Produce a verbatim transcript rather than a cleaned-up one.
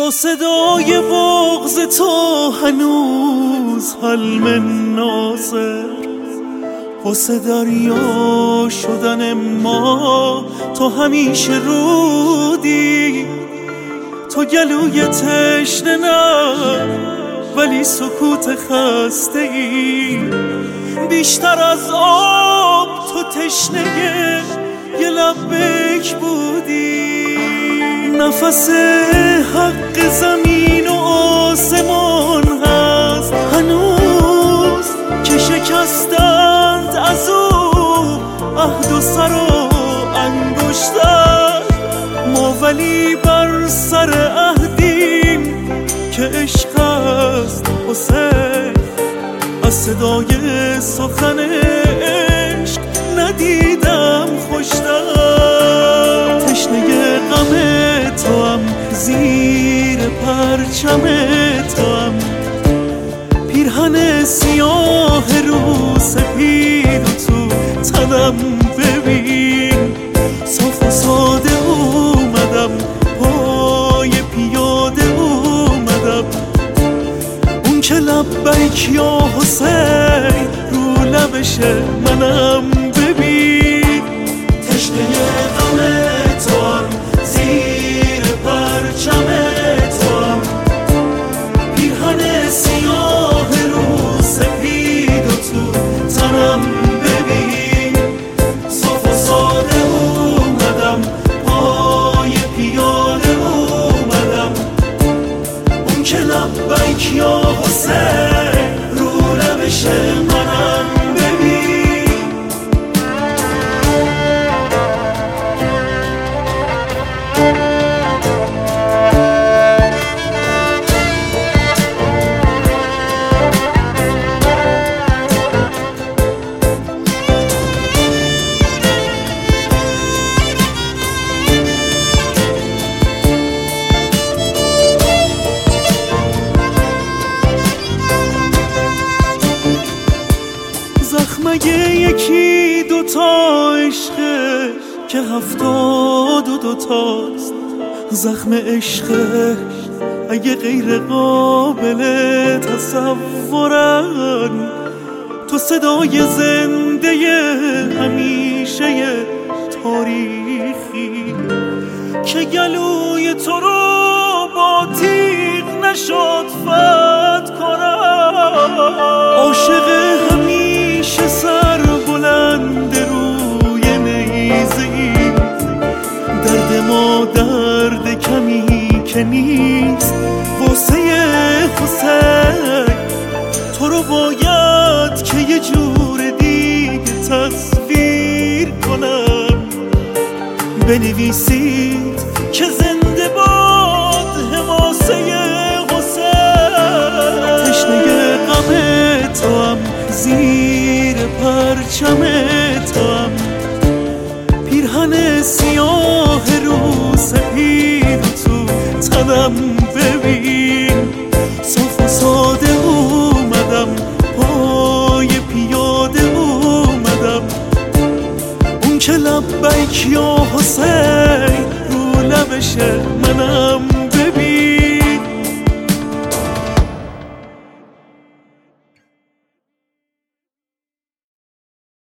با صدای بغض تو هنوز حلم ناصر، واسه دریا شدن ما تو همیشه رودی. تو گلوی تشنه نه ولی سکوت خسته ای، بیشتر از آب تو تشنه یه لبک بودی. نفس حق زمین و آسمان هست هنوز که شکستند از او عهد و سر و انگشتر. ما ولی بر سر عهدیم که عشق است حسین، از صدای سخن عشق ندیدم خوشتر. تشنه غم تو هم زیر پرچم تو هم، پیرهن سیاه رو سپید و تو تنم ببین. صاف و ساده اومدم پای پیاده اومدم، اون که لبیک یا حسین رو لبشه منم ببین. تشنه غم تو هم زیر پرچم تو هم، پیرهن سیاه رو سپید و تو تنم ببین. صاف و ساده اومدم پای پیاده اومدم، اون که لبیک یا حسین رو لبشه منم ببین. مگه یکی دوتا عشقه که هفتاد و دوتاست؟ زخم عشقه اگه غیر قابل تصورن، تو صدای زنده همیشه تاریخی که گلوی تو رو با تیغ نشد فتح کنن. عاشق همیشه سر بلند روی نیزه‌ای، درد ما درد کمی که نیست واسه حسین. تو رو باید که یه جور دیگه تصویر کنم، بنویسید که زنده باد حماسه حسین. تشنه غم تو هم زیر پرچم تو هم، پیرهن سیاه رو سپید و تو تنم ببین. صاف و ساده اومدم پای پیاده اومدم، اون که لبیک یا حسین رو لبشه منم